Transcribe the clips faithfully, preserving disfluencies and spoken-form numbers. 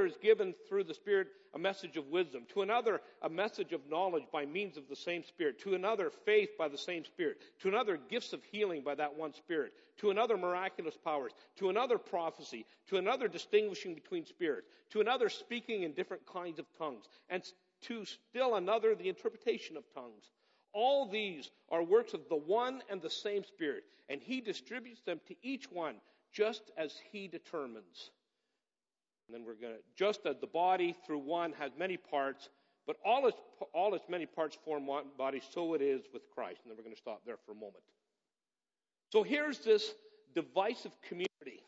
is given through the Spirit a message of wisdom. To another, a message of knowledge by means of the same Spirit. To another, faith by the same Spirit. To another, gifts of healing by that one Spirit. To another, miraculous powers. To another, prophecy. To another, distinguishing between spirits. To another, speaking in different kinds of tongues. And to still another, the interpretation of tongues. All these are works of the one and the same Spirit, and He distributes them to each one just as He determines. And then we're going to, just as the body through one has many parts, but all its, all its many parts form one body, so it is with Christ. And then we're going to stop there for a moment. So here's this divisive community.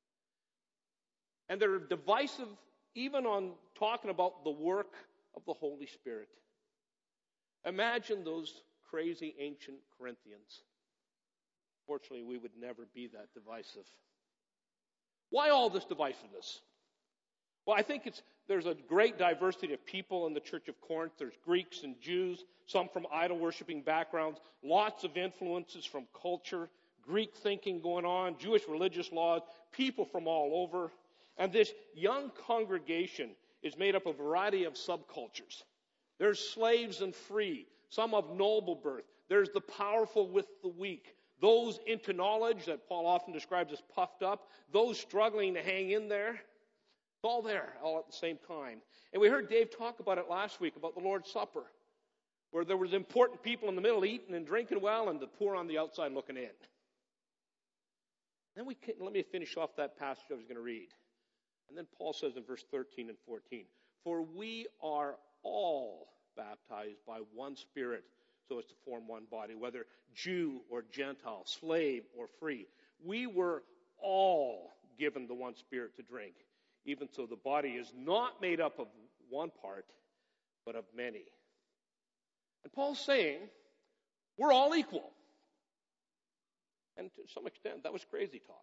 And they're divisive even on talking about the work of the Holy Spirit. Imagine those crazy ancient Corinthians. Fortunately, we would never be that divisive. Why all this divisiveness? Well, I think it's there's a great diversity of people in the Church of Corinth. There's Greeks and Jews, some from idol-worshiping backgrounds, lots of influences from culture, Greek thinking going on, Jewish religious laws, people from all over. And this young congregation is made up of a variety of subcultures. There's slaves and free, some of noble birth. There's the powerful with the weak. Those into knowledge that Paul often describes as puffed up. Those struggling to hang in there. It's all there, all at the same time. And we heard Dave talk about it last week, about the Lord's Supper, where there was important people in the middle eating and drinking well, and the poor on the outside looking in. Then we can, let me finish off that passage I was going to read. And then Paul says in verse thirteen and fourteen, for we are all baptized by one Spirit so as to form one body, whether Jew or Gentile, slave or free. We were all given the one Spirit to drink. Even so, the body is not made up of one part, but of many. And Paul's saying, we're all equal. And to some extent, that was crazy talk.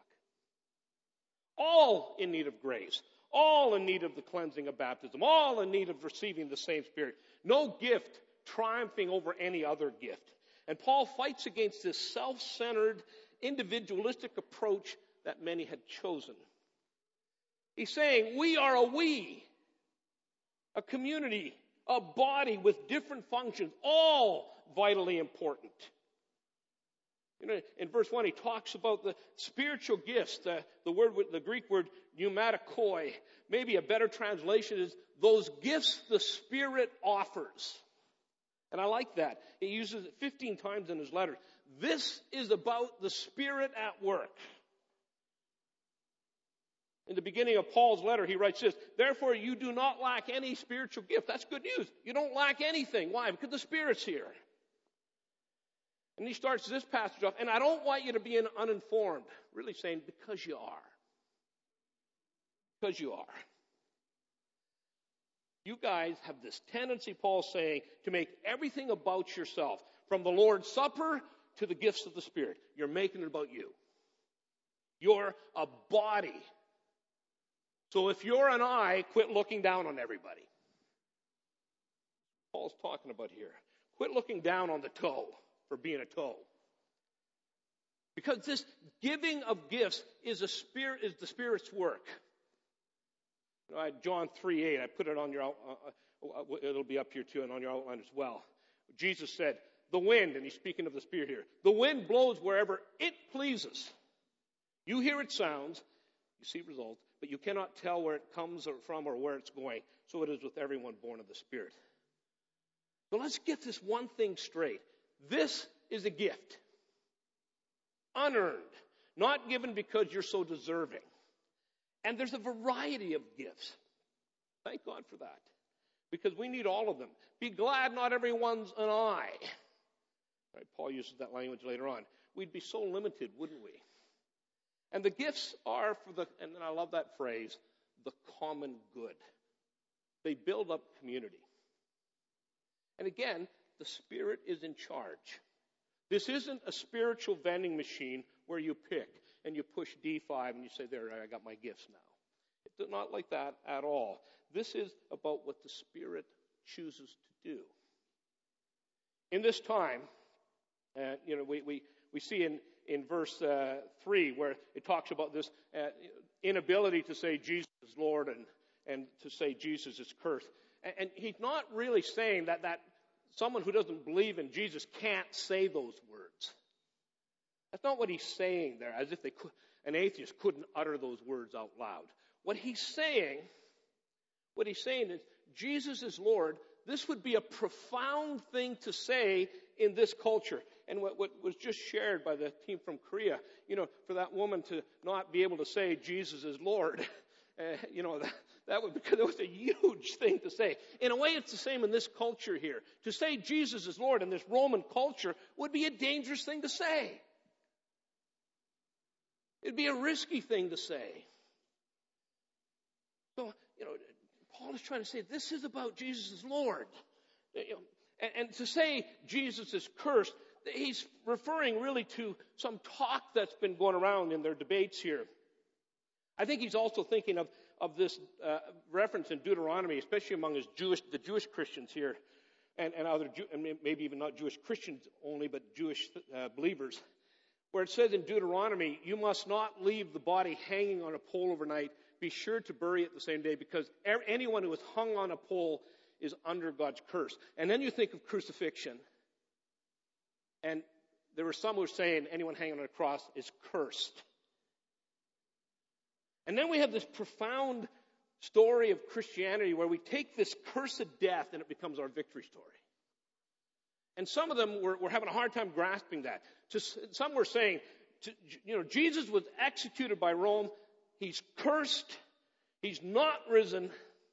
All in need of grace. All in need of the cleansing of baptism. All in need of receiving the same Spirit. No gift triumphing over any other gift. And Paul fights against this self-centered, individualistic approach that many had chosen. He's saying we are a we, a community, a body with different functions, all vitally important. You know, in verse one, he talks about the spiritual gifts, the, the word, the Greek word pneumatikoi. Maybe a better translation is those gifts the Spirit offers. And I like that. He uses it fifteen times in his letter. This is about the Spirit at work. In the beginning of Paul's letter, he writes this, therefore you do not lack any spiritual gift. That's good news. You don't lack anything. Why? Because the Spirit's here. And he starts this passage off, and I don't want you to be uninformed. Really saying, because you are. Because you are. You guys have this tendency, Paul's saying, to make everything about yourself. From the Lord's Supper to the gifts of the Spirit. You're making it about you. You're a body. So if you're an eye, quit looking down on everybody. Paul's talking about here. Quit looking down on the toe for being a toe. Because this giving of gifts is a spirit, is the Spirit's work. You know, I, John three eight, I put it on your, uh, uh, it'll be up here too and on your outline as well. Jesus said, the wind, and he's speaking of the Spirit here, the wind blows wherever it pleases. You hear its sounds, you see results, but you cannot tell where it comes from or where it's going. So it is with everyone born of the Spirit. So let's get this one thing straight. This is a gift. Unearned. Not given because you're so deserving. And there's a variety of gifts. Thank God for that. Because we need all of them. Be glad not everyone's an eye. Right, Paul uses that language later on. We'd be so limited, wouldn't we? And the gifts are for the, and then I love that phrase, the common good. They build up community. And again, the Spirit is in charge. This isn't a spiritual vending machine where you pick and you push D five and you say, there, I got my gifts now. It's not like that at all. This is about what the Spirit chooses to do. In this time, uh, you know, we, we, we see in, in verse uh, three where it talks about this uh, inability to say Jesus is Lord and and to say Jesus is cursed. And, and he's not really saying that, that someone who doesn't believe in Jesus can't say those words. That's not what he's saying there, as if they could, an atheist couldn't utter those words out loud. What he's saying, what he's saying is, Jesus is Lord. This would be a profound thing to say in this culture. And what, what was just shared by the team from Korea, you know, for that woman to not be able to say Jesus is Lord, uh, you know, that, that would, because it was a huge thing to say. In a way, it's the same in this culture here. To say Jesus is Lord in this Roman culture would be a dangerous thing to say. It'd be a risky thing to say. So, you know, Paul is trying to say this is about Jesus as Lord. You know, and, and to say Jesus is cursed, he's referring really to some talk that's been going around in their debates here. I think he's also thinking of, of this uh, reference in Deuteronomy, especially among his Jewish, the Jewish Christians here, and, and other, Jew, and maybe even not Jewish Christians only, but Jewish uh, believers, where it says in Deuteronomy, you must not leave the body hanging on a pole overnight. Be sure to bury it the same day, because anyone who is hung on a pole is under God's curse. And then you think of crucifixion. And there were some who were saying anyone hanging on a cross is cursed. And then we have this profound story of Christianity where we take this cursed death and it becomes our victory story. And some of them were, were having a hard time grasping that. Just, some were saying, to, you know, Jesus was executed by Rome. He's cursed. He's not risen.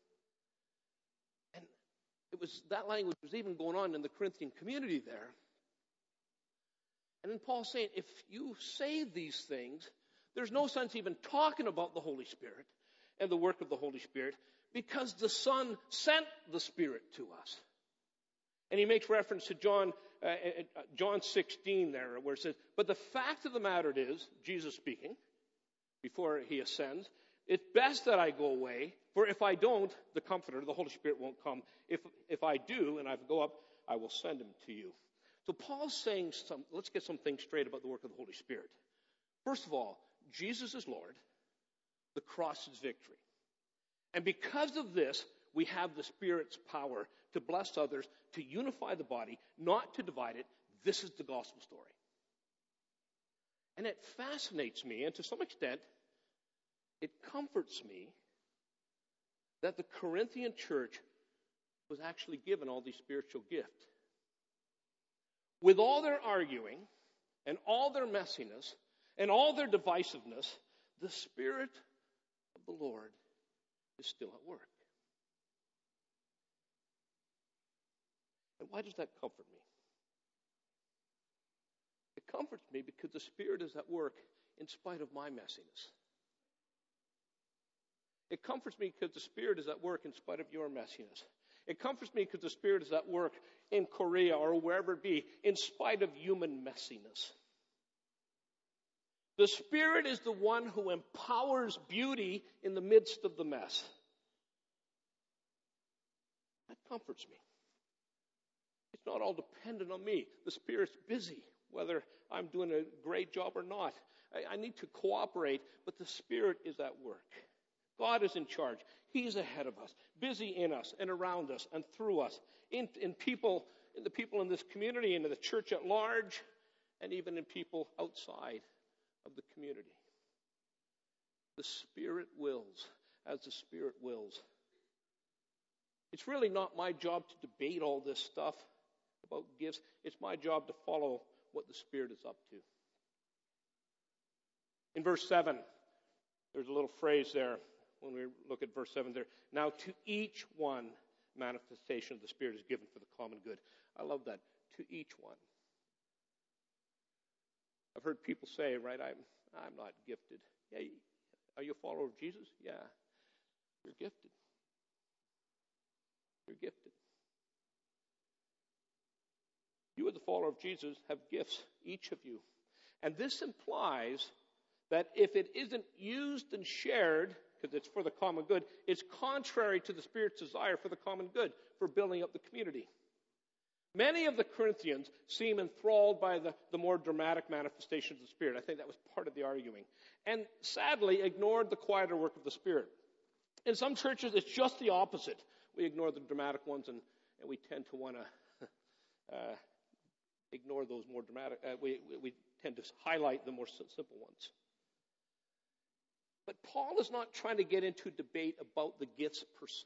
And it was that language was even going on in the Corinthian community there. And then Paul's saying, if you say these things, there's no sense even talking about the Holy Spirit and the work of the Holy Spirit, because the Son sent the Spirit to us. And he makes reference to John uh, uh, John sixteen there, where it says, but the fact of the matter is, Jesus speaking, before he ascends, it's best that I go away, for if I don't, the Comforter, the Holy Spirit, won't come. If if I do, and I go up, I will send him to you. So Paul's saying some, let's get some things straight about the work of the Holy Spirit. First of all, Jesus is Lord. The cross is victory. And because of this, we have the Spirit's power to bless others, to unify the body, not to divide it. This is the gospel story. And it fascinates me, and to some extent, it comforts me that the Corinthian church was actually given all these spiritual gifts. With all their arguing and all their messiness and all their divisiveness, the Spirit of the Lord is still at work. And why does that comfort me? It comforts me because the Spirit is at work in spite of my messiness. It comforts me because the Spirit is at work in spite of your messiness. It comforts me because the Spirit is at work in Korea or wherever it be, in spite of human messiness. The Spirit is the one who empowers beauty in the midst of the mess. That comforts me. It's not all dependent on me. The Spirit's busy, whether I'm doing a great job or not. I, I need to cooperate, but the Spirit is at work. God is in charge. He's ahead of us, busy in us and around us and through us, in, in people, in the people in this community, in the church at large, and even in people outside of the community. The Spirit wills as the Spirit wills. It's really not my job to debate all this stuff about gifts. It's my job to follow what the Spirit is up to. In verse seven, there's a little phrase there when we look at verse seven there. Now to each one, manifestation of the Spirit is given for the common good. I love that. To each one. I've heard people say, right, I'm, I'm not gifted. Yeah, are you a follower of Jesus? Yeah, you're gifted. You're gifted. You as the follower of Jesus have gifts, each of you. And this implies that if it isn't used and shared, because it's for the common good, it's contrary to the Spirit's desire for the common good, for building up the community. Many of the Corinthians seem enthralled by the, the more dramatic manifestations of the Spirit. I think that was part of the arguing. And sadly, ignored the quieter work of the Spirit. In some churches, it's just the opposite. We ignore the dramatic ones, and, and we tend to want to uh, ignore those more dramatic. Uh, we, we tend to highlight the more simple ones. But Paul is not trying to get into debate about the gifts per se.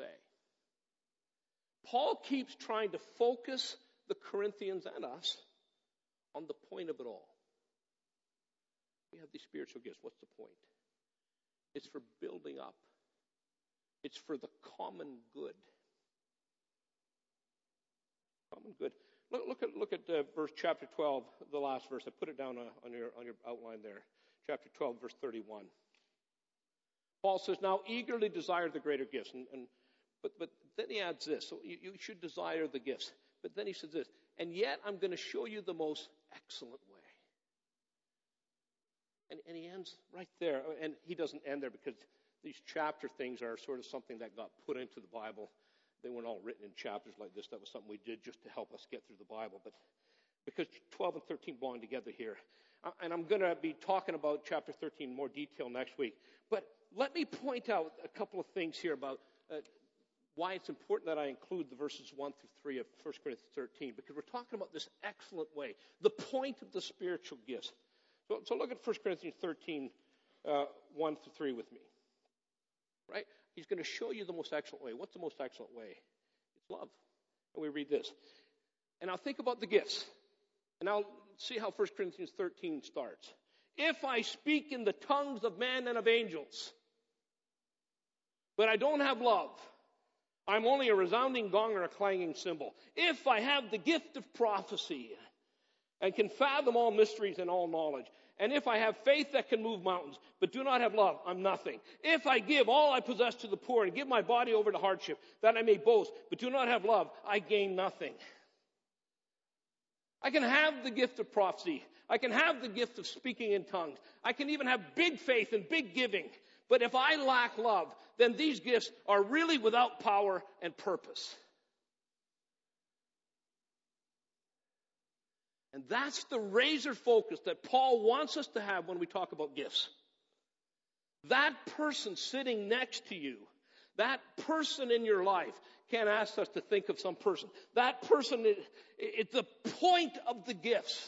Paul keeps trying to focus the Corinthians and us on the point of it all. We have these spiritual gifts. What's the point? It's for building up. It's for the common good. Common good. Look, look at look at uh, verse chapter twelve, the last verse. I put it down uh, on your on your outline there. Chapter twelve, verse thirty-one. Paul says, "Now eagerly desire the greater gifts." And, and but but then he adds this. So you, you should desire the gifts. But then he says this, "And yet I'm going to show you the most excellent way." And, and he ends right there. And he doesn't end there because these chapter things are sort of something that got put into the Bible. They weren't all written in chapters like this. That was something we did just to help us get through the Bible. But because twelve and thirteen belong together here. And I'm going to be talking about chapter thirteen in more detail next week. But let me point out a couple of things here about uh, why it's important that I include the verses one through three of First Corinthians thirteen. Because we're talking about this excellent way. The point of the spiritual gifts. So, so look at First Corinthians thirteen, uh, one through three with me. Right? He's going to show you the most excellent way. What's the most excellent way? It's love. And we read this. And now think about the gifts. And now see how First Corinthians thirteen starts. If I speak in the tongues of men and of angels, but I don't have love, I'm only a resounding gong or a clanging cymbal. If I have the gift of prophecy and can fathom all mysteries and all knowledge, and if I have faith that can move mountains, but do not have love, I'm nothing. If I give all I possess to the poor and give my body over to hardship, that I may boast, but do not have love, I gain nothing. I can have the gift of prophecy. I can have the gift of speaking in tongues. I can even have big faith and big giving. But if I lack love, then these gifts are really without power and purpose. And that's the razor focus that Paul wants us to have when we talk about gifts. That person sitting next to you, that person in your life, can't ask us to think of some person. That person, is, it's the point of the gifts.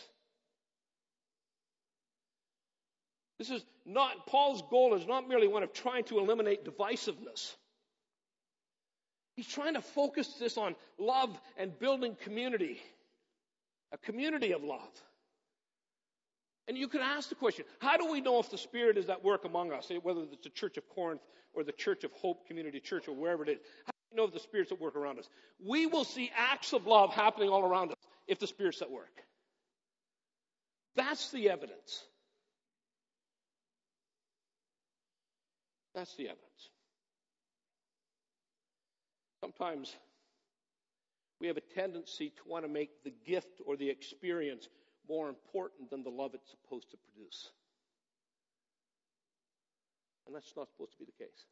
This is not, Paul's goal is not merely one of trying to eliminate divisiveness. He's trying to focus this on love and building community. A community of love. And you could ask the question, how do we know if the Spirit is at work among us, whether it's the Church of Corinth or the Church of Hope Community Church or wherever it is? How do we know if the Spirit's at work around us? We will see acts of love happening all around us if the Spirit's at work. That's the evidence. That's the evidence. Sometimes we have a tendency to want to make the gift or the experience more important than the love it's supposed to produce. And that's not supposed to be the case.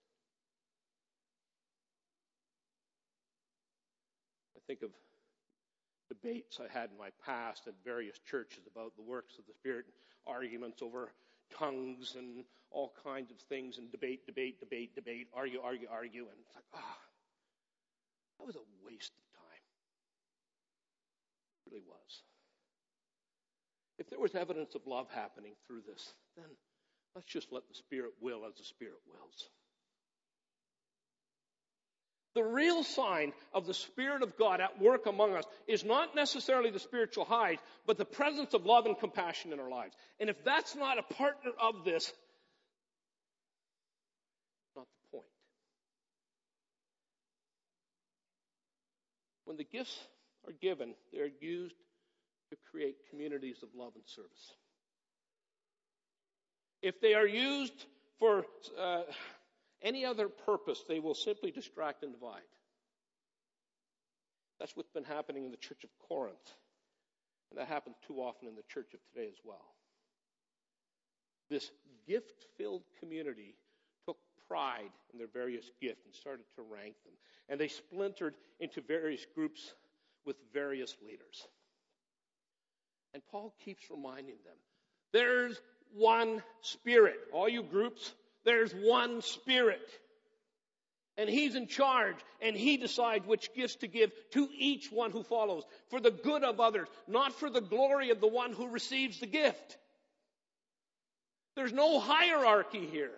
I think of debates I had in my past at various churches about the works of the Spirit, arguments over tongues and all kinds of things, and debate, debate, debate, debate, argue, argue, argue, and it's like, ah, oh, that was a waste of time. It really was. If there was evidence of love happening through this, then let's just let the Spirit will as the Spirit wills. The real sign of the Spirit of God at work among us is not necessarily the spiritual highs, but the presence of love and compassion in our lives. And if that's not a partner of this, not the point. When the gifts are given, they're used to create communities of love and service. If they are used for uh, any other purpose, they will simply distract and divide. That's what's been happening in the church of Corinth. And that happens too often in the church of today as well. This gift-filled community took pride in their various gifts and started to rank them. And they splintered into various groups with various leaders. And Paul keeps reminding them, there's one Spirit. All you groups, there's one Spirit. And he's in charge, and he decides which gifts to give to each one who follows, for the good of others, not for the glory of the one who receives the gift. There's no hierarchy here.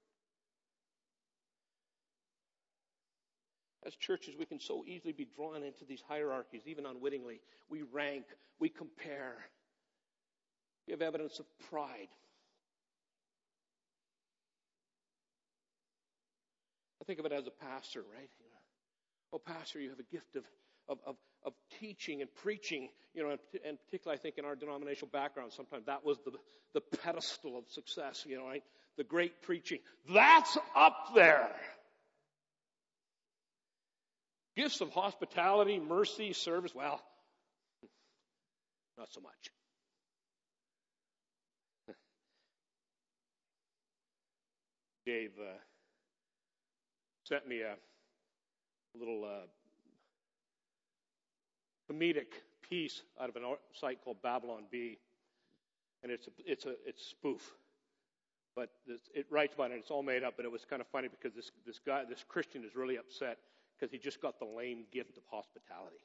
As churches, we can so easily be drawn into these hierarchies, even unwittingly. We rank, we compare. We have evidence of pride. I think of it as a pastor, right? You know, oh, pastor, you have a gift of, of, of, of teaching and preaching. You know, and, and particularly I think in our denominational background, sometimes that was the, the pedestal of success, you know, right? The great preaching. That's up there. Gifts of hospitality, mercy, service, well, not so much. Dave uh, sent me a little uh, comedic piece out of a site called Babylon Bee, and it's a, it's a it's spoof, but this, it writes about it. And it's all made up, but it was kind of funny because this this guy, this Christian, is really upset because he just got the lame gift of hospitality.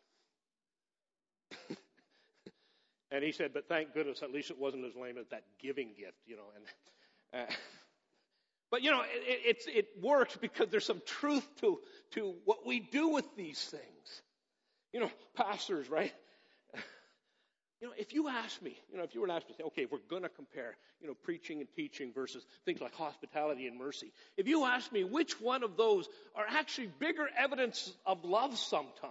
And he said, but thank goodness, at least it wasn't as lame as that giving gift, you know. And uh, but you know, it, it it works because there's some truth to to what we do with these things. You know, pastors, right? You know, if you ask me, you know, if you were to ask me, say, okay, if we're going to compare, you know, preaching and teaching versus things like hospitality and mercy, if you ask me which one of those are actually bigger evidence of love sometime,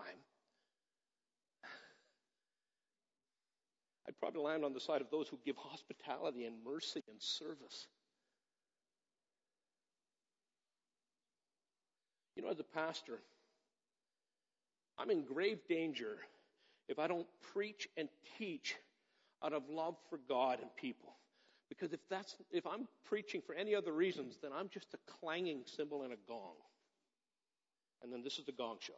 I'd probably land on the side of those who give hospitality and mercy and service. You know, as a pastor, I'm in grave danger if I don't preach and teach out of love for God and people. Because if that's if I'm preaching for any other reasons, then I'm just a clanging cymbal and a gong. And then this is the gong show.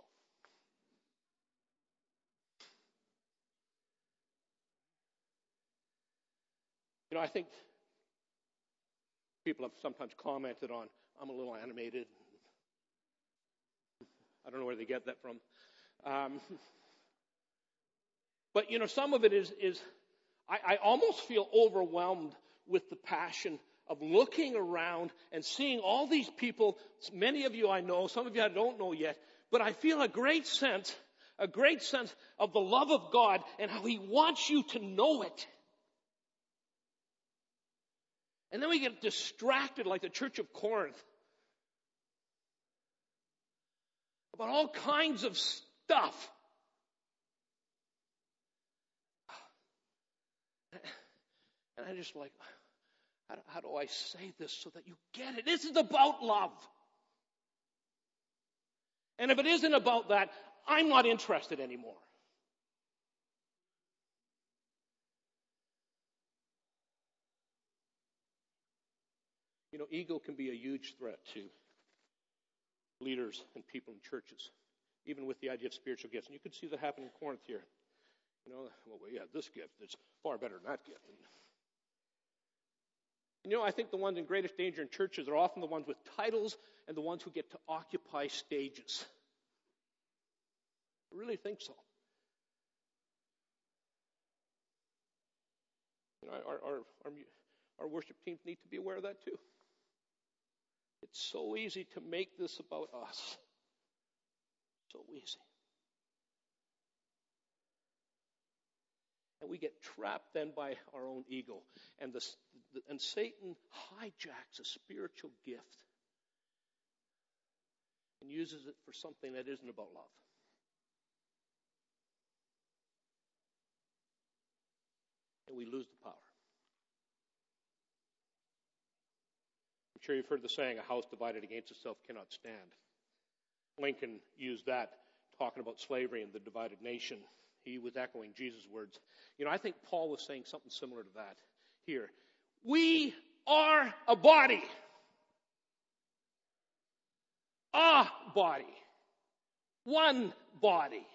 You know, I think people have sometimes commented on, I'm a little animated. I don't know where they get that from. Um, but, you know, some of it is, is I, I almost feel overwhelmed with the passion of looking around and seeing all these people. Many of you I know, some of you I don't know yet, but I feel a great sense, a great sense of the love of God and how He wants you to know it. And then we get distracted like the Church of Corinth about all kinds of stuff. And I just like, how do, how do I say this so that you get it? This is about love. And if it isn't about that, I'm not interested anymore. You know, ego can be a huge threat to leaders and people in churches, even with the idea of spiritual gifts. And you could see that happen in Corinth here. You know, well, yeah, this gift is far better than that gift. And, you know, I think the ones in greatest danger in churches are often the ones with titles and the ones who get to occupy stages. I really think so. You know, our, our, our, our worship teams need to be aware of that too. It's so easy to make this about us. So easy. And we get trapped then by our own ego. And, the, and Satan hijacks a spiritual gift and uses it for something that isn't about love. And we lose the power. I'm sure you've heard the saying, a house divided against itself cannot stand. Lincoln used that talking about slavery and the divided nation. He was echoing Jesus' words. You know, I think Paul was saying something similar to that here. We are a body. A body. One body.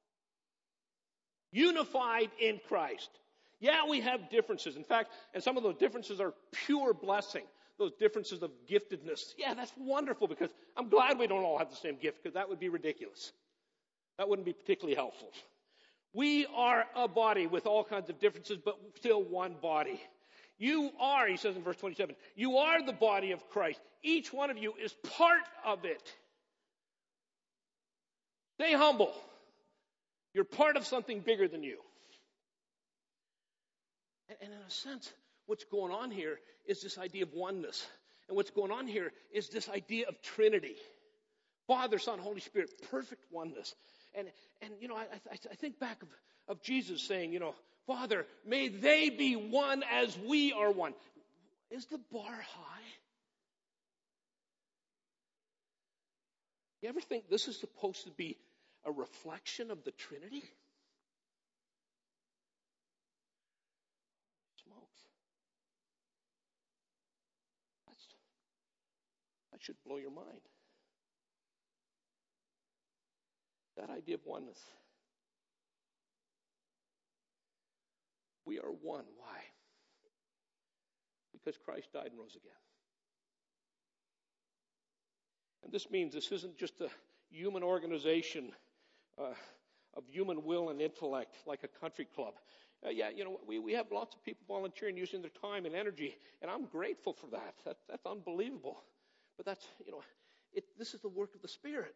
Unified in Christ. Yeah, we have differences. In fact, and some of those differences are pure blessing. those differences of giftedness. Yeah, that's wonderful, because I'm glad we don't all have the same gift, because that would be ridiculous. That wouldn't be particularly helpful. We are a body with all kinds of differences, but still one body. You are, he says in verse twenty-seven, you are the body of Christ. Each one of you is part of it. Stay humble. You're part of something bigger than you. And, and in a sense, what's going on here is this idea of oneness. And what's going on here is this idea of Trinity. Father, Son, Holy Spirit, perfect oneness. And, and you know, I, I, I think back of, of Jesus saying, you know, Father, may they be one as we are one. Is the bar high? You ever think this is supposed to be a reflection of the Trinity? Smokes. That's, that should blow your mind. That idea of oneness. We are one. Why? Because Christ died and rose again. And this means this isn't just a human organization uh, of human will and intellect like a country club. Uh, yeah, you know, we, we have lots of people volunteering, using their time and energy, and I'm grateful for that. that that's unbelievable. But that's, you know, it, this is the work of the Spirit.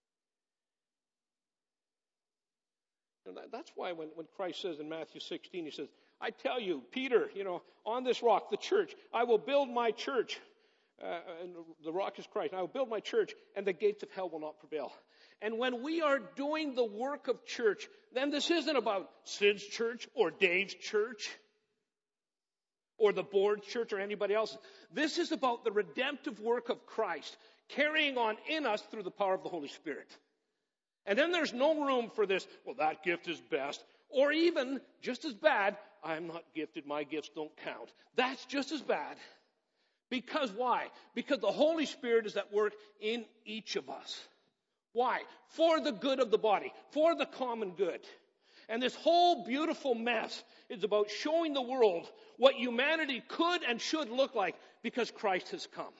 And that, that's why when, when Christ says in Matthew sixteen, he says, I tell you, Peter, you know, on this rock, the church, I will build my church. Uh, and the rock is Christ. I will build my church, and the gates of hell will not prevail. And when we are doing the work of church, then this isn't about Sid's church or Dave's church or the board church or anybody else. This is about the redemptive work of Christ carrying on in us through the power of the Holy Spirit. And then there's no room for this, well, that gift is best, or even, just as bad, I'm not gifted, my gifts don't count. That's just as bad. Because why? Because the Holy Spirit is at work in each of us. Why? For the good of the body, for the common good. And this whole beautiful mess is about showing the world what humanity could and should look like because Christ has come.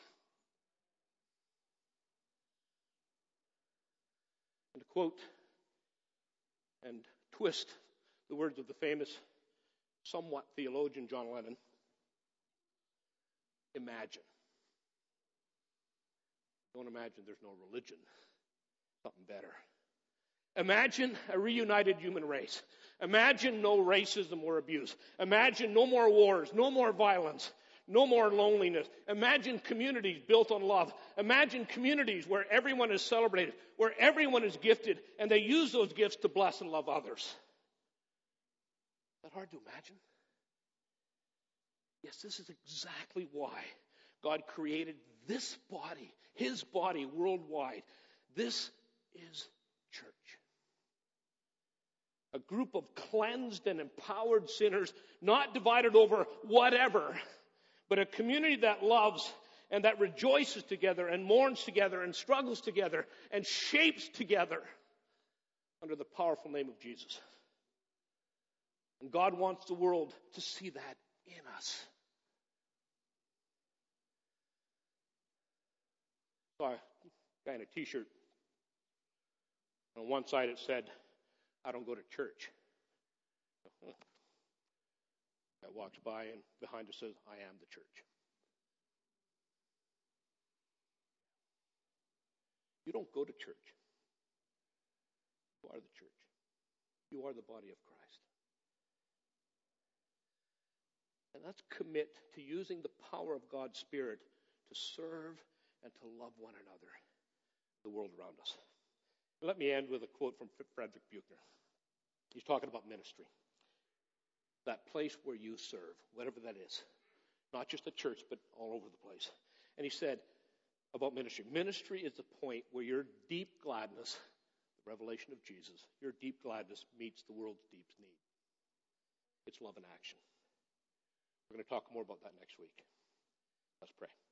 And to quote and twist the words of the famous, somewhat theologian John Lennon, imagine. Don't imagine there's no religion. Something better. Imagine a reunited human race. Imagine no racism or abuse. Imagine no more wars, no more violence, no more loneliness. Imagine communities built on love. Imagine communities where everyone is celebrated, where everyone is gifted, and they use those gifts to bless and love others. Is that hard to imagine? Yes, this is exactly why God created this body, his body worldwide. This is church. A group of cleansed and empowered sinners, not divided over whatever, but a community that loves and that rejoices together and mourns together and struggles together and shapes together under the powerful name of Jesus. And God wants the world to see that in us. Saw a guy in a t-shirt. On one side it said, I don't go to church. Guy walks by and behind it says, I am the church. You don't go to church. You are the church. You are the body of Christ. And let's commit to using the power of God's Spirit to serve and to love one another, the world around us. Let me end with a quote from Frederick Buechner. He's talking about ministry. That place where you serve, whatever that is. Not just a church, but all over the place. And he said about ministry, ministry is the point where your deep gladness, the revelation of Jesus, your deep gladness meets the world's deep need. It's love in action. We're going to talk more about that next week. Let's pray.